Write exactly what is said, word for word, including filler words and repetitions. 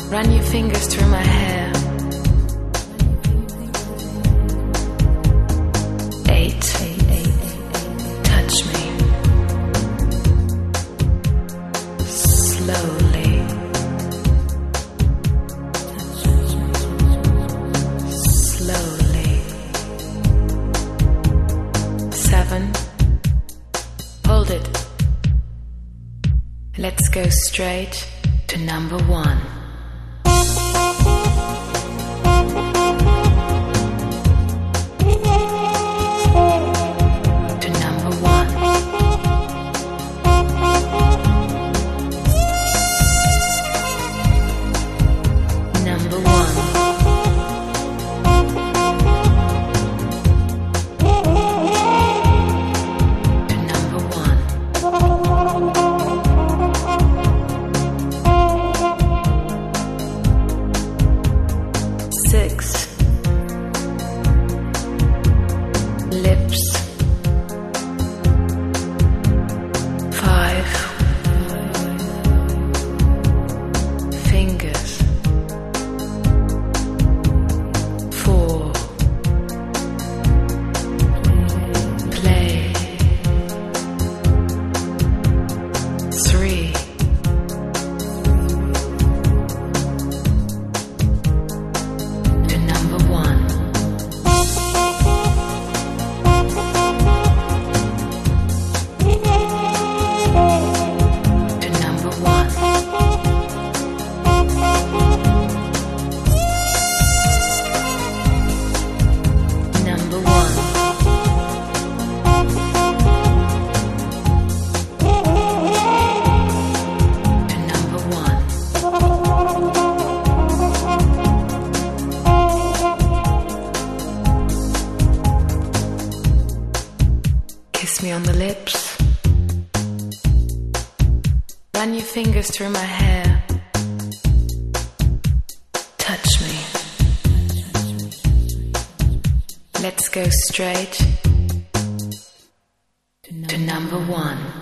Run your fingers through my hair. Eight. Touch me. Slowly. Slowly. Seven. Hold it. Let's go straight to number one. Run your fingers through my hair. Touch me. Let's go straight to number one.